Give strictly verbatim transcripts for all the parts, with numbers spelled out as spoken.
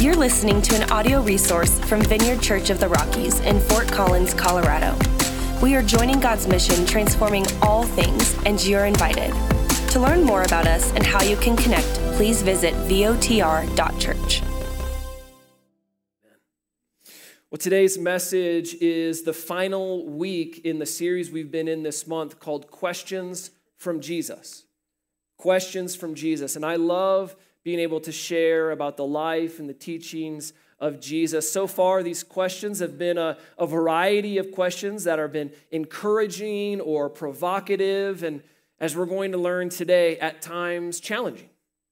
You're listening to an audio resource from Vineyard Church of the Rockies in Fort Collins, Colorado. We are joining God's mission, transforming all things, and you're invited. To learn more about us and how you can connect, please visit V O T R dot church. Well, today's message is the final week in the series we've been in this month called Questions from Jesus. Questions from Jesus. And I love being able to share about the life and the teachings of Jesus. So far, these questions have been a, a variety of questions that have been encouraging or provocative, and as we're going to learn today, at times challenging.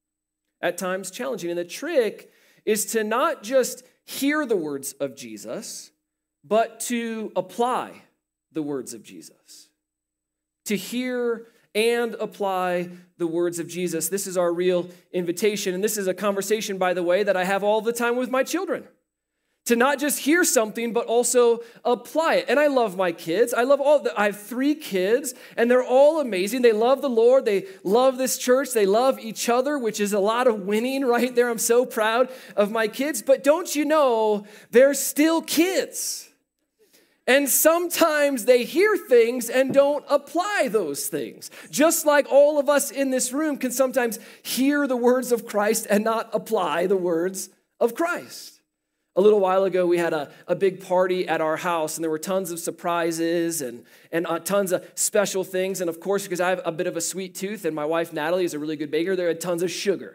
At times challenging. And the trick is to not just hear the words of Jesus, but to apply the words of Jesus. To hear and apply the words of Jesus. This is our real invitation. And this is a conversation, by the way, that I have all the time with my children. To not just hear something, but also apply it. And I love my kids. I love all, the, I have three kids, and they're all amazing. They love the Lord. They love this church. They love each other, which is a lot of winning right there. I'm so proud of my kids. But don't you know, they're still kids. And sometimes they hear things and don't apply those things. Just like all of us in this room can sometimes hear the words of Christ and not apply the words of Christ. A little while ago, we had a, a big party at our house, and there were tons of surprises and, and uh, tons of special things. And of course, because I have a bit of a sweet tooth, and my wife, Natalie, is a really good baker, there had tons of sugar.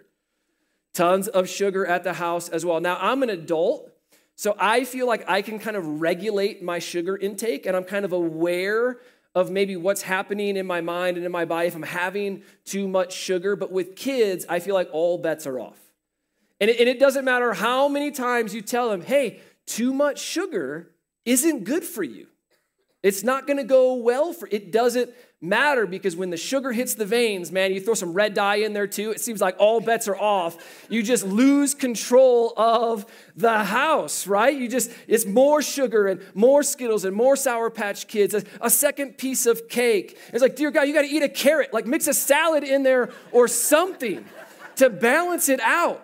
Tons of sugar at the house as well. Now, I'm an adult, so I feel like I can kind of regulate my sugar intake, and I'm kind of aware of maybe what's happening in my mind and in my body if I'm having too much sugar. But with kids, I feel like all bets are off. And it, and it doesn't matter how many times you tell them, hey, too much sugar isn't good for you. It's not going to go well for, it doesn't matter, because when the sugar hits the veins, man, you throw some red dye in there too, it seems like all bets are off. You just lose control of the house, right? You just, it's more sugar and more Skittles and more Sour Patch Kids, a, a second piece of cake. It's like, dear God, you got to eat a carrot, like mix a salad in there or something to balance it out.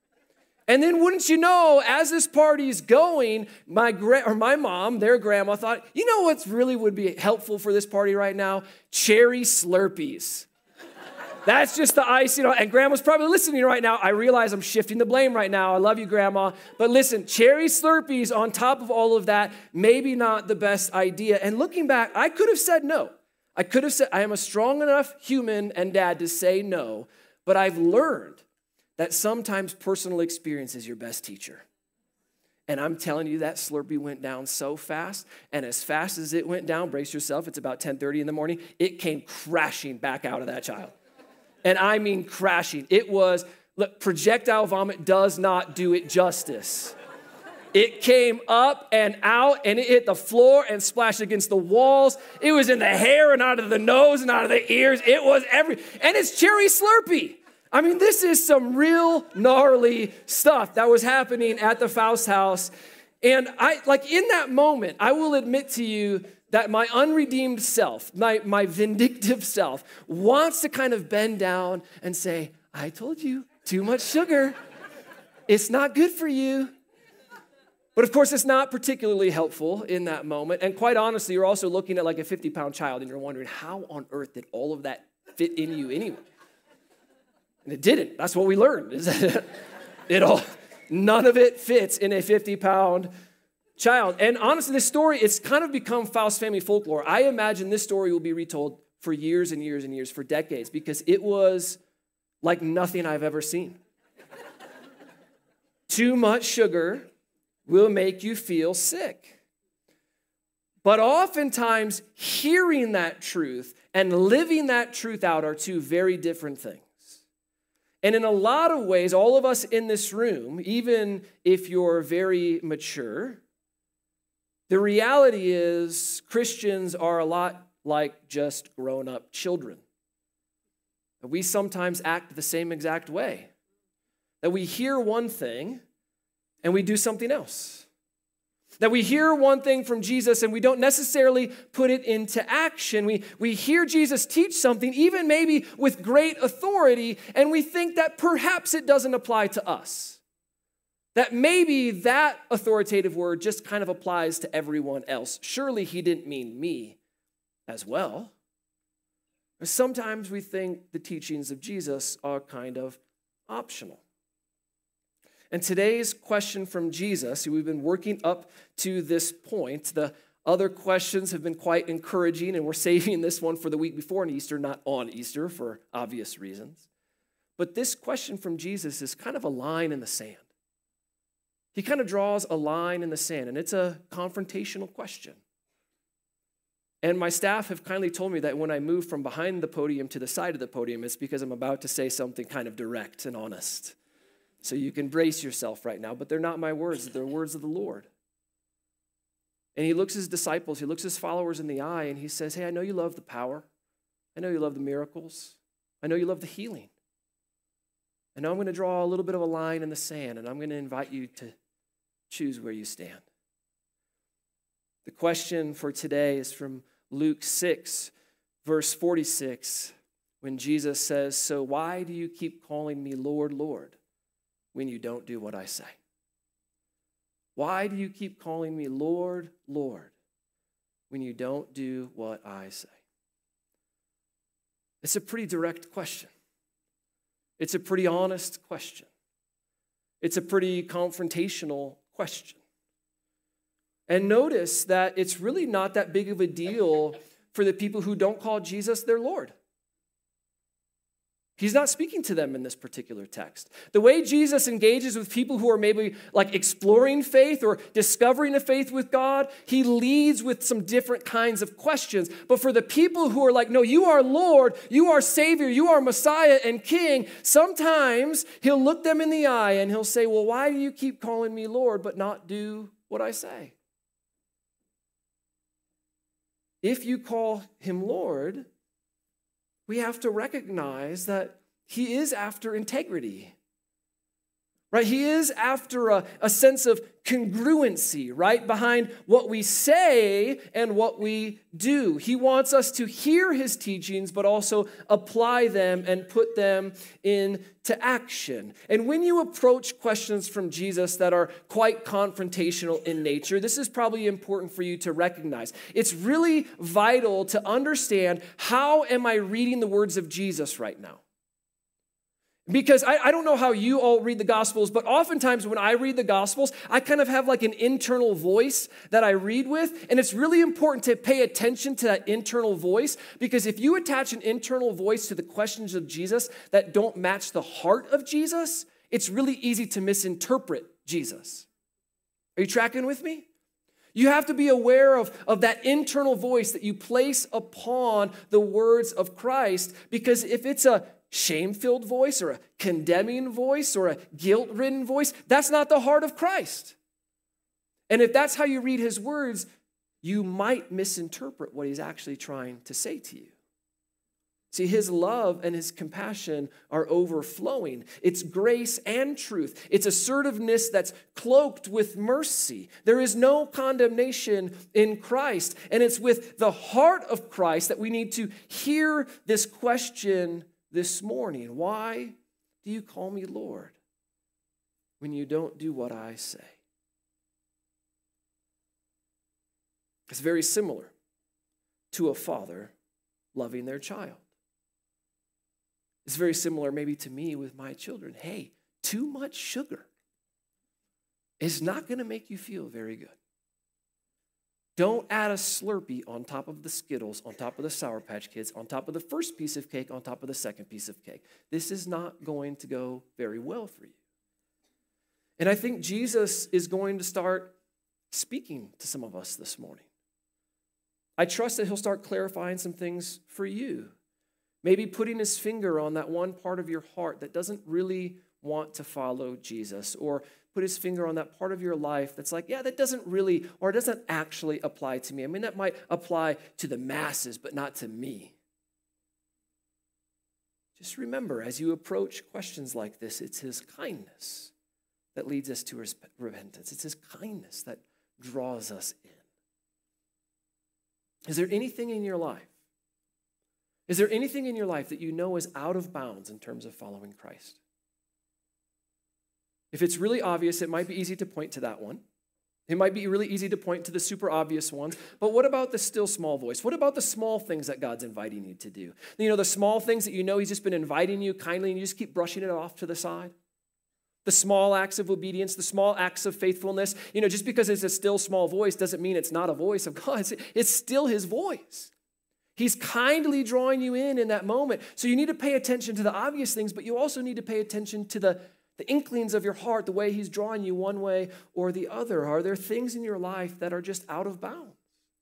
And then wouldn't you know, as this party's going, my gra- or my mom, their grandma, thought, you know what's really would be helpful for this party right now? Cherry Slurpees. That's just the icing. You know, and Grandma's probably listening right now. I realize I'm shifting the blame right now. I love you, Grandma. But listen, Cherry Slurpees on top of all of that, maybe not the best idea. And looking back, I could have said no. I could have said, I am a strong enough human and dad to say no. But I've learned that sometimes personal experience is your best teacher. And I'm telling you, that Slurpee went down so fast, and as fast as it went down, brace yourself, it's about ten thirty in the morning, it came crashing back out of that child. And I mean crashing. It was, look, projectile vomit does not do it justice. It came up and out, and it hit the floor and splashed against the walls. It was in the hair and out of the nose and out of the ears. It was every, and it's Cherry Slurpee. I mean, this is some real gnarly stuff that was happening at the Faust house. And I, like in that moment, I will admit to you that my unredeemed self, my, my vindictive self, wants to kind of bend down and say, I told you, too much sugar. It's not good for you. But of course, it's not particularly helpful in that moment. And quite honestly, you're also looking at like a fifty-pound child, and you're wondering, how on earth did all of that fit in you anyway? And it didn't. That's what we learned. It all, none of it fits in a fifty-pound child. And honestly, this story, it's kind of become Faust family folklore. I imagine this story will be retold for years and years and years, for decades, because it was like nothing I've ever seen. Too much sugar will make you feel sick. But oftentimes, hearing that truth and living that truth out are two very different things. And in a lot of ways, all of us in this room, even if you're very mature, the reality is Christians are a lot like just grown-up children. We sometimes act the same exact way. That we hear one thing and we do something else. That we hear one thing from Jesus and we don't necessarily put it into action. We, we hear Jesus teach something, even maybe with great authority, and we think that perhaps it doesn't apply to us. that maybe that authoritative word just kind of applies to everyone else. Surely he didn't mean me as well. Sometimes we think the teachings of Jesus are kind of optional. And today's question from Jesus, we've been working up to this point. The other questions have been quite encouraging, and we're saving this one for the week before Easter, not on Easter for obvious reasons. But this question from Jesus is kind of a line in the sand. He kind of draws a line in the sand, and it's a confrontational question. And my staff have kindly told me that when I move from behind the podium to the side of the podium, it's because I'm about to say something kind of direct and honest. So you can brace yourself right now, but they're not my words, they're words of the Lord. And he looks his disciples, he looks his followers in the eye, and he says, hey, I know you love the power. I know you love the miracles. I know you love the healing. And now I'm going to draw a little bit of a line in the sand, and I'm going to invite you to choose where you stand. The question for today is from Luke six, verse forty-six, when Jesus says, so why do you keep calling me Lord, Lord, when you don't do what I say? Why do you keep calling me Lord, Lord, when you don't do what I say? It's a pretty direct question. It's a pretty honest question. It's a pretty confrontational question. And notice that it's really not that big of a deal for the people who don't call Jesus their Lord. He's not speaking to them in this particular text. The way Jesus engages with people who are maybe like exploring faith or discovering a faith with God, he leads with some different kinds of questions. But for the people who are like, no, you are Lord, you are Savior, you are Messiah and King, sometimes he'll look them in the eye and he'll say, well, why do you keep calling me Lord but not do what I say? If you call him Lord, we have to recognize that he is after integrity, right? He is after a, a sense of congruency, right? Behind what we say and what we do. He wants us to hear his teachings, but also apply them and put them into action. And when you approach questions from Jesus that are quite confrontational in nature, this is probably important for you to recognize. It's really vital to understand, how am I reading the words of Jesus right now? Because I, I don't know how you all read the Gospels, but oftentimes when I read the Gospels, I kind of have like an internal voice that I read with, and it's really important to pay attention to that internal voice, because if you attach an internal voice to the questions of Jesus that don't match the heart of Jesus, it's really easy to misinterpret Jesus. Are you tracking with me? You have to be aware of, of that internal voice that you place upon the words of Christ, because if it's a shame-filled voice or a condemning voice or a guilt-ridden voice, that's not the heart of Christ. And if that's how you read his words, you might misinterpret what he's actually trying to say to you. See, his love and his compassion are overflowing. It's grace and truth. It's assertiveness that's cloaked with mercy. There is no condemnation in Christ. And it's with the heart of Christ that we need to hear this question this morning. Why do you call me Lord when you don't do what I say? It's very similar to a father loving their child. It's very similar maybe to me with my children. Hey, too much sugar is not going to make you feel very good. Don't add a Slurpee on top of the Skittles, on top of the Sour Patch Kids, on top of the first piece of cake, on top of the second piece of cake. This is not going to go very well for you. And I think Jesus is going to start speaking to some of us this morning. I trust that he'll start clarifying some things for you. Maybe putting his finger on that one part of your heart that doesn't really want to follow Jesus, or put his finger on that part of your life that's like, yeah, that doesn't really, or it doesn't actually apply to me. I mean, that might apply to the masses, but not to me. Just remember, as you approach questions like this, it's his kindness that leads us to repentance. It's his kindness that draws us in. Is there anything in your life? Is there anything in your life that you know is out of bounds in terms of following Christ? If it's really obvious, it might be easy to point to that one. It might be really easy to point to the super obvious ones, but what about the still small voice? What about the small things that God's inviting you to do? You know, the small things that you know he's just been inviting you kindly and you just keep brushing it off to the side? The small acts of obedience, the small acts of faithfulness. You know, just because it's a still small voice doesn't mean it's not a voice of God. It's, it's still his voice. He's kindly drawing you in in that moment. So you need to pay attention to the obvious things, but you also need to pay attention to the The inklings of your heart, the way he's drawing you one way or the other. Are there things in your life that are just out of bounds?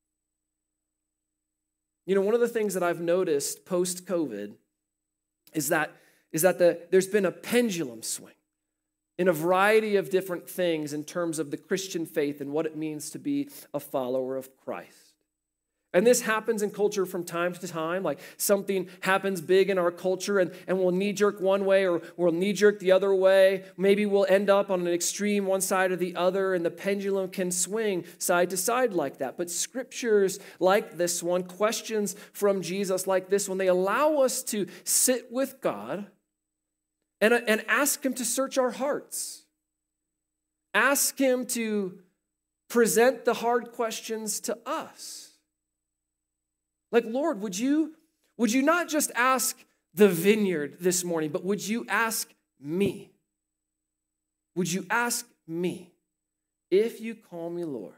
You know, one of the things that I've noticed post-COVID is that, is that the, there's been a pendulum swing in a variety of different things in terms of the Christian faith and what it means to be a follower of Christ. And this happens in culture from time to time, like something happens big in our culture and, and we'll knee-jerk one way or we'll knee-jerk the other way. Maybe we'll end up on an extreme one side or the other, and the pendulum can swing side to side like that. But scriptures like this one, questions from Jesus like this one, they allow us to sit with God and, and ask him to search our hearts. Ask him to present the hard questions to us. Like, Lord, would you, would you not just ask the vineyard this morning, but would you ask me? Would you ask me, if you call me Lord,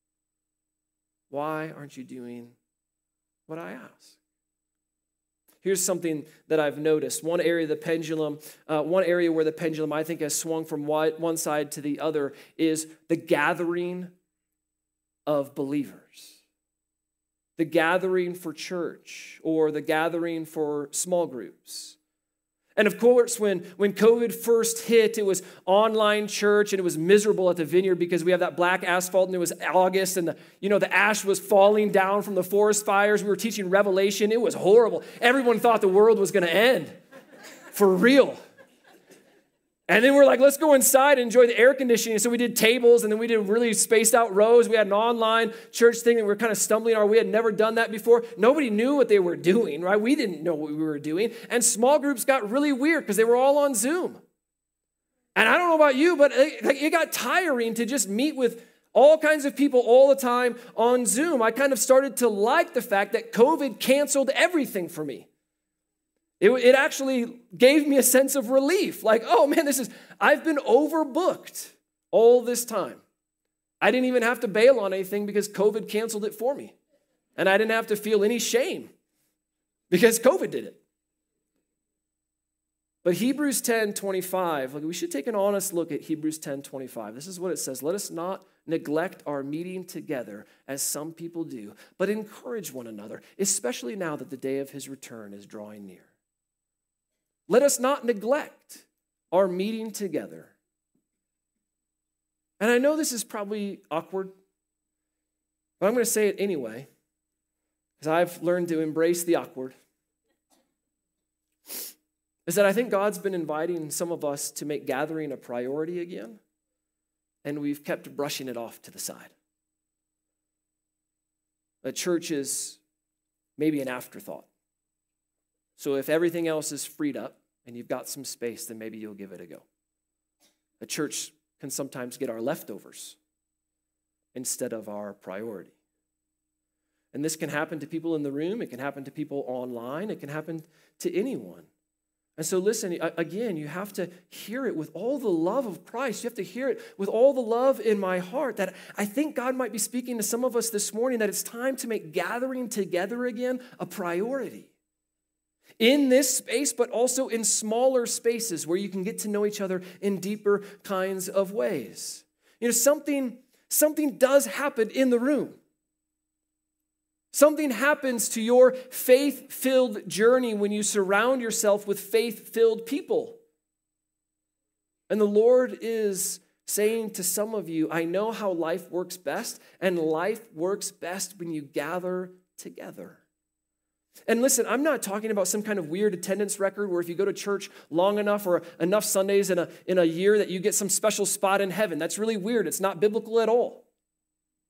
why aren't you doing what I ask? Here's something that I've noticed. One area of the pendulum, uh, one area where the pendulum I think has swung from one side to the other is the gathering of believers. The gathering for church or the gathering for small groups. And of course, when, when COVID first hit, it was online church and it was miserable at the vineyard because we have that black asphalt and it was August and the, you know, the ash was falling down from the forest fires. We were teaching Revelation. It was horrible. Everyone thought the world was going to end. For real. And then we're like, let's go inside and enjoy the air conditioning. So we did tables, and then we did really spaced out rows. We had an online church thing, and we were kind of stumbling our way. We had never done that before. Nobody knew what they were doing, right? We didn't know what we were doing. And small groups got really weird because they were all on Zoom. And I don't know about you, but it, it got tiring to just meet with all kinds of people all the time on Zoom. I kind of started to like the fact that COVID canceled everything for me. It, it actually gave me a sense of relief. Like, oh man, this is, I've been overbooked all this time. I didn't even have to bail on anything because COVID canceled it for me. And I didn't have to feel any shame because COVID did it. But Hebrews ten twenty-five, like we should take an honest look at Hebrews ten twenty-five. This is what it says. Let us not neglect our meeting together as some people do, but encourage one another, especially now that the day of his return is drawing near. Let us not neglect our meeting together. And I know this is probably awkward, but I'm going to say it anyway, because I've learned to embrace the awkward. Is that I think God's been inviting some of us to make gathering a priority again, and we've kept brushing it off to the side. A church is maybe an afterthought. So if everything else is freed up and you've got some space, then maybe you'll give it a go. A church can sometimes get our leftovers instead of our priority. And this can happen to people in the room. It can happen to people online. It can happen to anyone. And so listen, again, you have to hear it with all the love of Christ. You have to hear it with all the love in my heart that I think God might be speaking to some of us this morning that it's time to make gathering together again a priority. In this space, but also in smaller spaces where you can get to know each other in deeper kinds of ways. You know, something, something does happen in the room. Something happens to your faith-filled journey when you surround yourself with faith-filled people. And the Lord is saying to some of you, I know how life works best, and life works best when you gather together. And listen, I'm not talking about some kind of weird attendance record where if you go to church long enough or enough Sundays in a, in a year that you get some special spot in heaven. That's really weird. It's not biblical at all.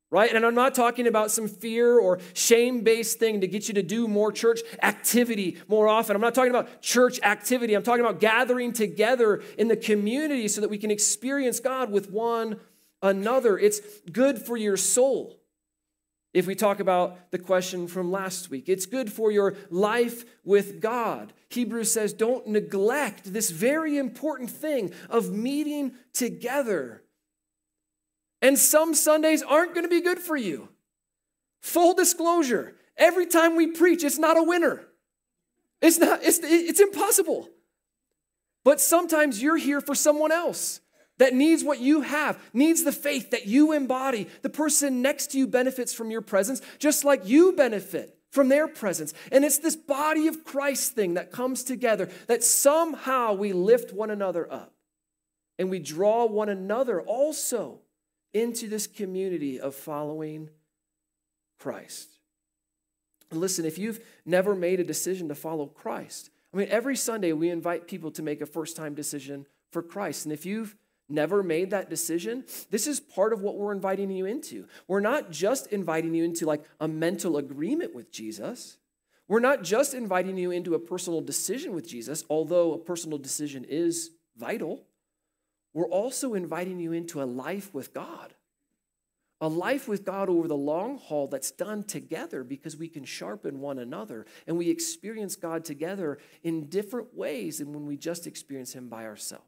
right? And I'm not talking about some fear or shame-based thing to get you to do more church activity more often. I'm not talking about church activity. I'm talking about gathering together in the community so that we can experience God with one another. It's good for your soul. If we talk about the question from last week, it's good for your life with God. Hebrews says, don't neglect this very important thing of meeting together. And some Sundays aren't going to be good for you. Full disclosure, every time we preach, it's not a winner. It's not, it's, it's impossible. But sometimes you're here for someone else that needs what you have, needs the faith that you embody. The person next to you benefits from your presence, just like you benefit from their presence. And it's this body of Christ thing that comes together, that somehow we lift one another up. And we draw one another also into this community of following Christ. And listen, if you've never made a decision to follow Christ, I mean, every Sunday we invite people to make a first-time decision for Christ. And if you've never made that decision, this is part of what we're inviting you into. We're not just inviting you into like a mental agreement with Jesus. We're not just inviting you into a personal decision with Jesus, although a personal decision is vital. We're also inviting you into a life with God. A life with God over the long haul that's done together because we can sharpen one another and we experience God together in different ways than when we just experience Him by ourselves.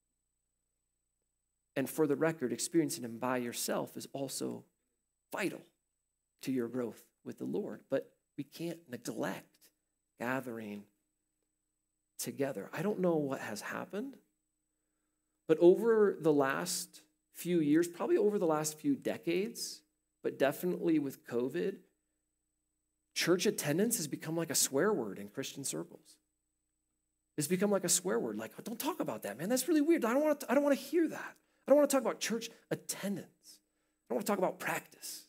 And for the record, experiencing Him by yourself is also vital to your growth with the Lord. But we can't neglect gathering together. I don't know what has happened, but over the last few years, probably over the last few decades, but definitely with COVID, church attendance has become like a swear word in Christian circles. It's become like a swear word. Like, oh, don't talk about that, man. That's really weird. I don't want to, I don't want to hear that. I don't want to talk about church attendance. I don't want to talk about practice.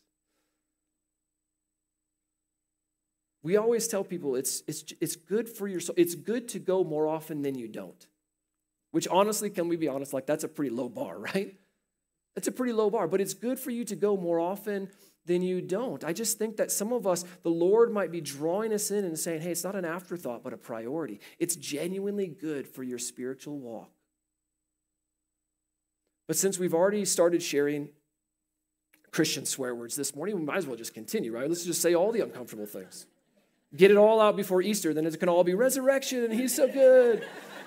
We always tell people it's, it's, it's good for your soul. It's good to go more often than you don't. Which honestly, can we be honest, like that's a pretty low bar, right? That's a pretty low bar, but it's good for you to go more often than you don't. I just think that some of us, the Lord might be drawing us in and saying, hey, it's not an afterthought, but a priority. It's genuinely good for your spiritual walk. But since we've already started sharing Christian swear words this morning, we might as well just continue, right? Let's just say all the uncomfortable things. Get it all out before Easter, then it can all be resurrection, and He's so good.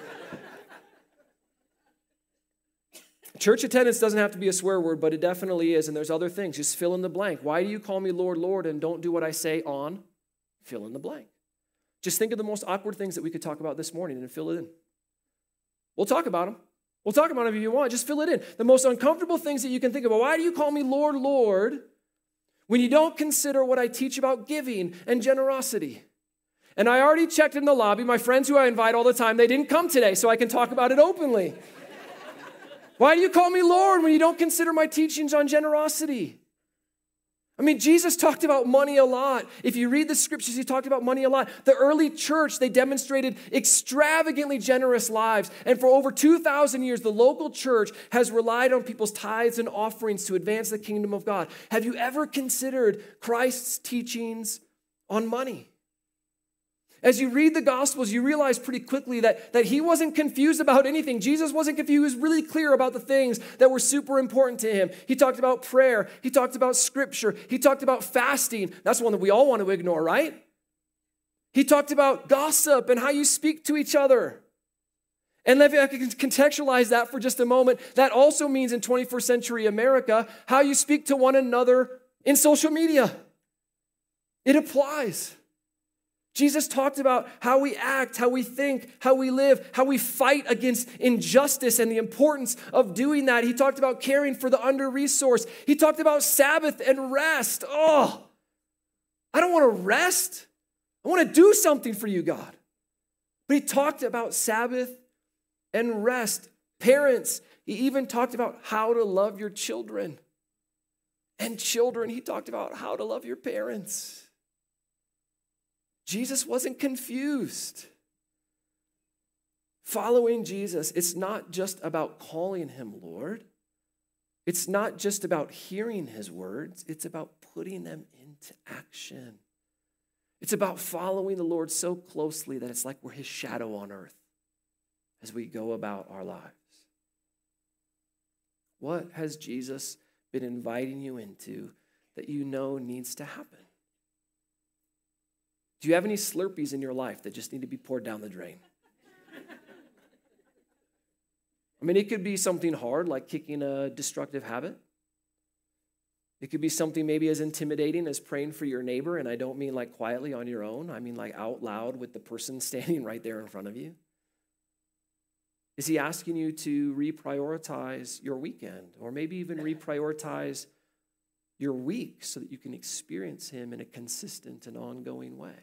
Church attendance doesn't have to be a swear word, but it definitely is, and there's other things. Just fill in the blank. Why do you call me Lord, Lord, and don't do what I say on? Fill in the blank. Just think of the most awkward things that we could talk about this morning and fill it in. We'll talk about them. We'll talk about them if you want. Just fill it in. The most uncomfortable things that you can think of. Why do you call me Lord, Lord, when you don't consider what I teach about giving and generosity? And I already checked in the lobby. My friends who I invite all the time, they didn't come today, so I can talk about it openly. Why do you call me Lord when you don't consider my teachings on generosity? I mean, Jesus talked about money a lot. If you read the scriptures, He talked about money a lot. The early church, they demonstrated extravagantly generous lives. And for over two thousand years, the local church has relied on people's tithes and offerings to advance the kingdom of God. Have you ever considered Christ's teachings on money? As you read the Gospels, you realize pretty quickly that, that He wasn't confused about anything. Jesus wasn't confused. He was really clear about the things that were super important to Him. He talked about prayer. He talked about Scripture. He talked about fasting. That's one that we all want to ignore, right? He talked about gossip and how you speak to each other. And if I can contextualize that for just a moment, that also means in twenty-first century America, how you speak to one another in social media. It applies. Jesus talked about how we act, how we think, how we live, how we fight against injustice and the importance of doing that. He talked about caring for the under-resourced. He talked about Sabbath and rest. Oh, I don't want to rest. I want to do something for you, God. But He talked about Sabbath and rest. Parents, He even talked about how to love your children. And children, He talked about how to love your parents. Jesus wasn't confused. Following Jesus, it's not just about calling Him Lord. It's not just about hearing his words, it's about putting them into action. It's about following the Lord so closely that it's like we're his shadow on earth as we go about our lives. What has Jesus been inviting you into that you know needs to happen? Do you have any Slurpees in your life that just need to be poured down the drain? I mean, it could be something hard like kicking a destructive habit. It could be something maybe as intimidating as praying for your neighbor, and I don't mean like quietly on your own. I mean like out loud with the person standing right there in front of you. Is he asking you to reprioritize your weekend or maybe even reprioritize your week so that you can experience him in a consistent and ongoing way?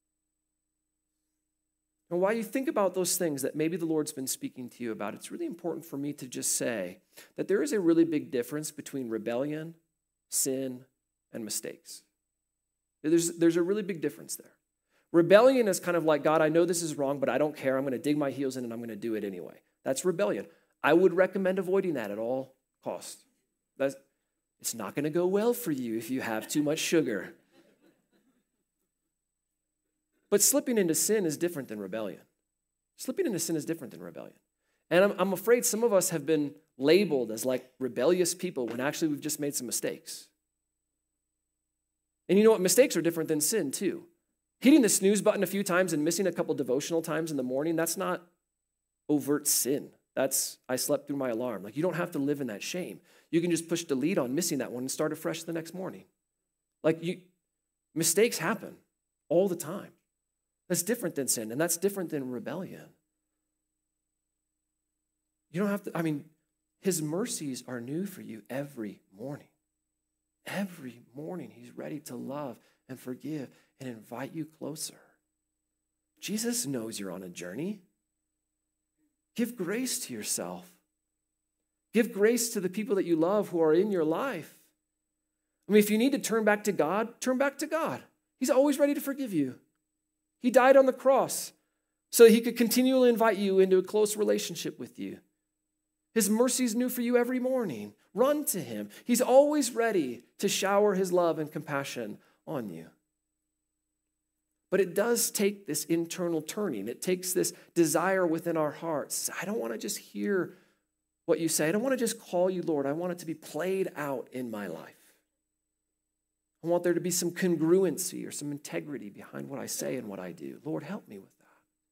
And while you think about those things that maybe the Lord's been speaking to you about, it's really important for me to just say that there is a really big difference between rebellion, sin, and mistakes. There's, there's a really big difference there. Rebellion is kind of like, God, I know this is wrong, but I don't care. I'm going to dig my heels in and I'm going to do it anyway. That's rebellion. I would recommend avoiding that at all costs. That's, it's not going to go well for you if you have too much sugar. But slipping into sin is different than rebellion. Slipping into sin is different than rebellion. And I'm, I'm afraid some of us have been labeled as like rebellious people when actually we've just made some mistakes. And you know what? Mistakes are different than sin too. Hitting the snooze button a few times and missing a couple devotional times in the morning, that's not overt sin. That's, I slept through my alarm. Like, you don't have to live in that shame. You can just push delete on missing that one and start afresh the next morning. Like, you, mistakes happen all the time. That's different than sin, and that's different than rebellion. You don't have to, I mean, his mercies are new for you every morning. Every morning, he's ready to love and forgive and invite you closer. Jesus knows you're on a journey. Give grace to yourself. Give grace to the people that you love who are in your life. I mean, if you need to turn back to God, turn back to God. He's always ready to forgive you. He died on the cross so that he could continually invite you into a close relationship with you. His mercy is new for you every morning. Run to him. He's always ready to shower his love and compassion on you. But it does take this internal turning. It takes this desire within our hearts. I don't want to just hear what you say. I don't want to just call you Lord. I want it to be played out in my life. I want there to be some congruency or some integrity behind what I say and what I do. Lord, help me with that.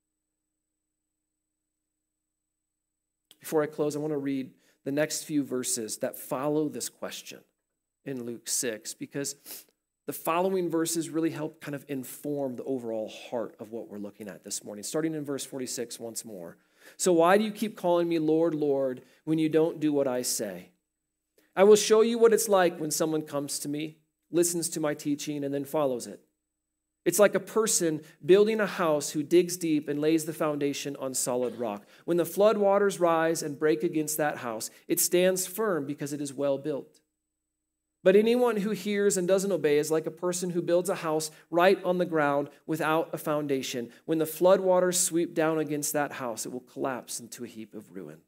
Before I close, I want to read the next few verses that follow this question in Luke six, because the following verses really help kind of inform the overall heart of what we're looking at this morning. Starting in verse forty-six once more. So why do you keep calling me Lord, Lord, when you don't do what I say? I will show you what it's like when someone comes to me, listens to my teaching, and then follows it. It's like a person building a house who digs deep and lays the foundation on solid rock. When the flood waters rise and break against that house, it stands firm because it is well built. But anyone who hears and doesn't obey is like a person who builds a house right on the ground without a foundation. When the flood waters sweep down against that house, it will collapse into a heap of ruins.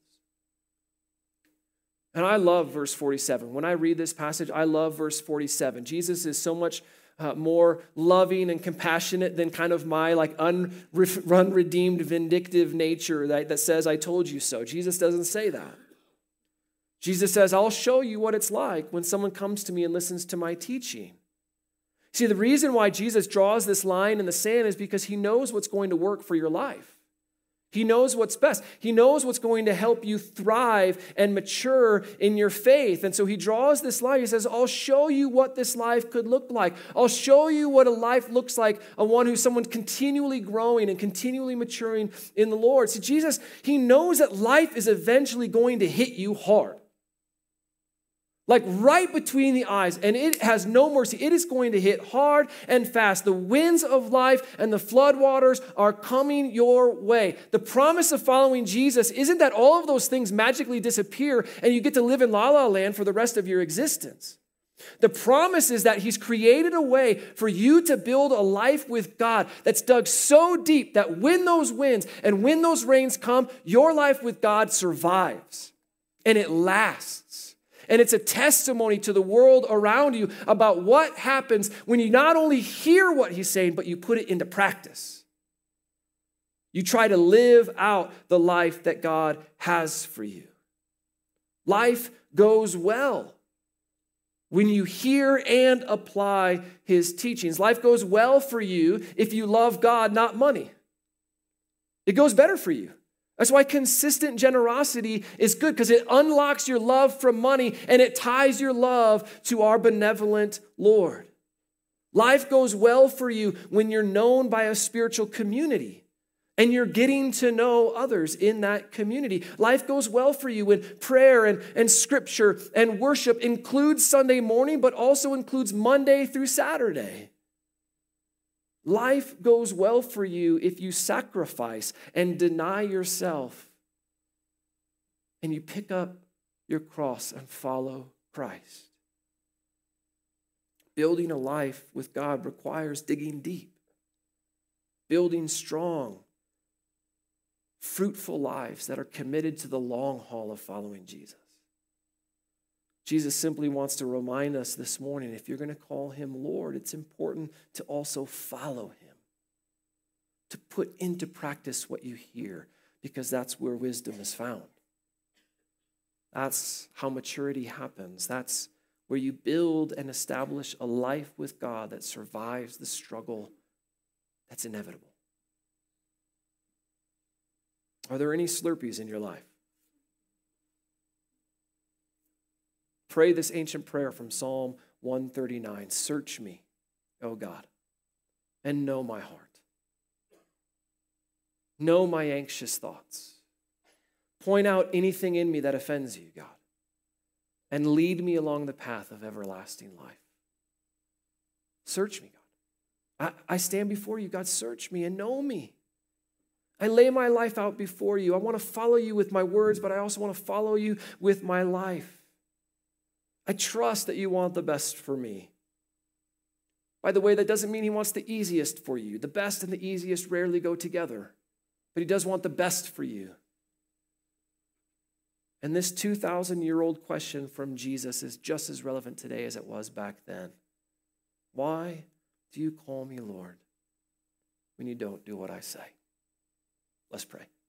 And I love verse forty-seven. When I read this passage, I love verse forty-seven. Jesus is so much uh, more loving and compassionate than kind of my like unre- unredeemed vindictive nature that, that says, I told you so. Jesus doesn't say that. Jesus says, I'll show you what it's like when someone comes to me and listens to my teaching. See, the reason why Jesus draws this line in the sand is because he knows what's going to work for your life. He knows what's best. He knows what's going to help you thrive and mature in your faith. And so he draws this line. He says, I'll show you what this life could look like. I'll show you what a life looks like, a one who's someone continually growing and continually maturing in the Lord. See, Jesus, he knows that life is eventually going to hit you hard. Like right between the eyes, and it has no mercy. It is going to hit hard and fast. The winds of life and the floodwaters are coming your way. The promise of following Jesus isn't that all of those things magically disappear and you get to live in la la land for the rest of your existence. The promise is that he's created a way for you to build a life with God that's dug so deep that when those winds and when those rains come, your life with God survives and it lasts. And it's a testimony to the world around you about what happens when you not only hear what he's saying, but you put it into practice. You try to live out the life that God has for you. Life goes well when you hear and apply his teachings. Life goes well for you if you love God, not money. It goes better for you. That's why consistent generosity is good, because it unlocks your love from money and it ties your love to our benevolent Lord. Life goes well for you when you're known by a spiritual community and you're getting to know others in that community. Life goes well for you when prayer and, and scripture and worship includes Sunday morning, but also includes Monday through Saturday. Life goes well for you if you sacrifice and deny yourself and you pick up your cross and follow Christ. Building a life with God requires digging deep, building strong, fruitful lives that are committed to the long haul of following Jesus. Jesus simply wants to remind us this morning, if you're going to call him Lord, it's important to also follow him, to put into practice what you hear, because that's where wisdom is found. That's how maturity happens. That's where you build and establish a life with God that survives the struggle that's inevitable. Are there any Slurpees in your life? Pray this ancient prayer from Psalm one thirty-nine. Search me, O God, and know my heart. Know my anxious thoughts. Point out anything in me that offends you, God, and lead me along the path of everlasting life. Search me, God. I, I stand before you, God. Search me and know me. I lay my life out before you. I want to follow you with my words, but I also want to follow you with my life. I trust that you want the best for me. By the way, that doesn't mean he wants the easiest for you. The best and the easiest rarely go together, but he does want the best for you. And this two thousand year old question from Jesus is just as relevant today as it was back then. Why do you call me Lord when you don't do what I say? Let's pray.